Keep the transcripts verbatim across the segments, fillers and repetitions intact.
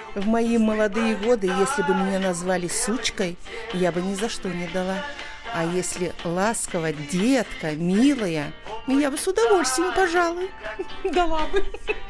В мои молодые годы, если бы меня назвали сучкой, я бы ни за что не дала. А если ласково, детка, милая, я бы с удовольствием, пожалуй, дала бы.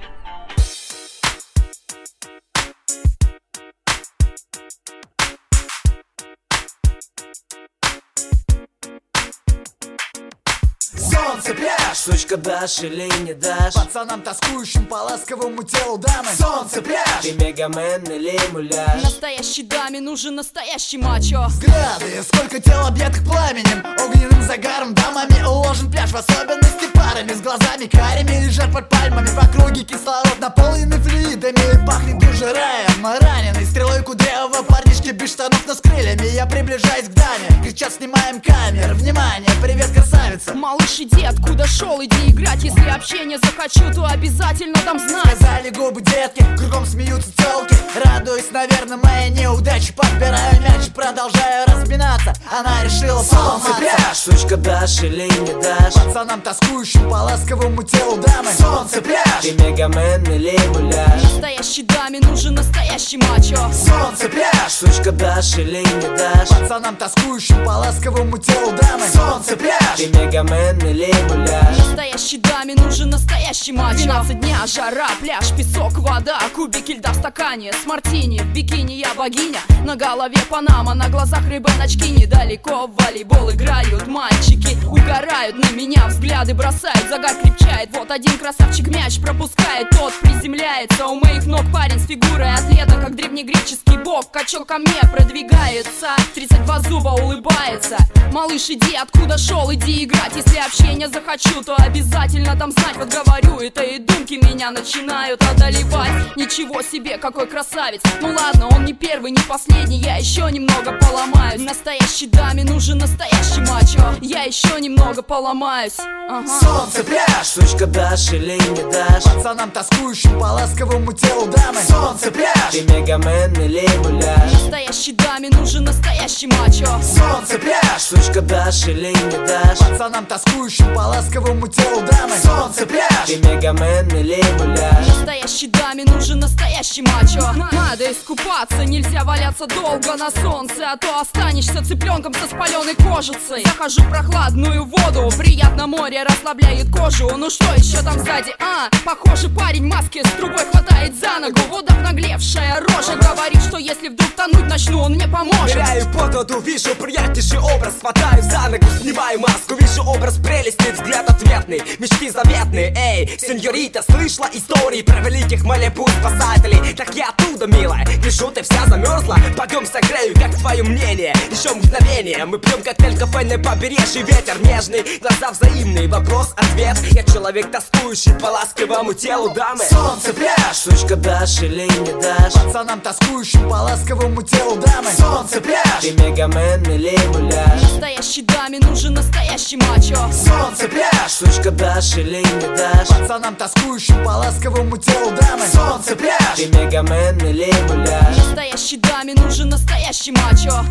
Солнце, пляж, сучка, дашь или не дашь пацанам, тоскующим по ласковому телу дамы. Солнце, пляж, ты мегамен или муляж. Настоящей даме нужен настоящий мачо. Взгляды, сколько тел объятых пламенем, огненным загаром дамами уложен пляж. В особенности парами с глазами карими лежат под пальмами. В округе кислород наполненный флюидами. Пахнет уже раем, раненый стрелой кудрявого парнишки без штанов, но с крыльями. Я приближаюсь к даме, кричат: снимаем камеры. Внимание, привет, красавица. Малыш, иди, откуда шел, иди играть. Если общение захочу, то обязательно дам знать. Сказали губы детки, кругом смеются телки. Радуюсь, наверное, моей неудаче. Подбираю мяч, продолжаю разминаться. Она решила солнце, пляж, сучка, дашь или не дашь пацанам, тоскующим по ласковому телу дамы. Солнце, пляж, ты мегамен или муляж. Настоящей даме нужен настоящий мачо. Солнце, пляж, сучка, дашь или не дашь пацанам, тоскующим по ласковому телу дамы. Солнце, пляж, ты мегамен или муляж. Настоящей даме нужен настоящий мачо. двенадцать дня, жара, пляж, песок, вода, кубики льда в стакане с мартини. В бикини я богиня, на голове панама, на глазах рыбоночки. Недалеко в волейбол играют мальчики, угорают на меня, взгляды бросают, загар крепчает. Вот один красавчик мяч пропускает, тот приземляется. У моих ног парень с фигурой атлета, как древнегреческий бог. Качок ко мне продвигается, тридцать два зуба улыбается. Малыш, иди, откуда шел, иди играть. Если общение захочу, то обязательно дам знать. Вот говорю это, и думки меня начинают одолевать. Ничего себе, какой красавец. Ну ладно, он не первый, не последний, я еще немного поломаюсь. Настоящей даме нужен настоящий мачо. Я еще немного поломаюсь. Ага. Солнце, пляж, сучка, дашь или не дашь пацанам, тоскующим по ласковому телу дамы. Солнце, пляж, ты мегамен или муляж. Настоящей даме нужен настоящий мачо. Солнце, пляж, сучка, дашь или не дашь пацанам, тоскующим по ласковому телу дамы. Солнце, пляж, ты мегамен или муляж. Настоящей даме нужен настоящий мачо. Надо искупаться, нельзя валяться долго на солнце, а то останешься цыпленком со спаленной кожицей. Захожу в прохладную воду, приятно, море расслабляет кожу. Ну что еще там сзади, а? Похоже, парень в маске с трубой хватает за ногу. Вот обнаглевшая рожа говорит, что если вдруг тонуть начну, он мне поможет. Ныряю под воду, вижу приятнейший образ, хватаю за ногу, снимаю маску, вижу образ прелести, взгляд ответный, мечты заветные. Эй, сеньорита, слышала истории про великих Малибу спасателей? Так я оттуда, милая, вижу, ты вся замерзла. Пойдем согрею, как твое мнение? Еще мгновение, мы пьем коктейль, кафе на побережье. Ветер нежный, глаза взаимные, вопрос-ответ. Я человек, тоскующий по ласковому телу дамы. Солнце, пляж, сучка, дашь или не дашь пацанам, тоскующим по ласковому телу дамы. Солнце, пляж, ты мегамен или муляж. Настоящей даме нужен настоящий мачо. Солнце, пляж, сучка, дашь или не дашь пацанам, тоскующим по ласковому телу дамы. Солнце, пляж, ты мегамен или муляж. Настоящей даме нужен настоящий мачо.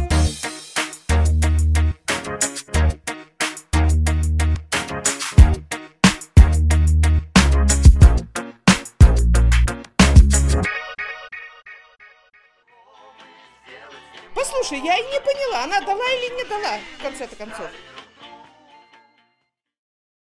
Послушай, я и не поняла, она дала или не дала, в конце-то концов.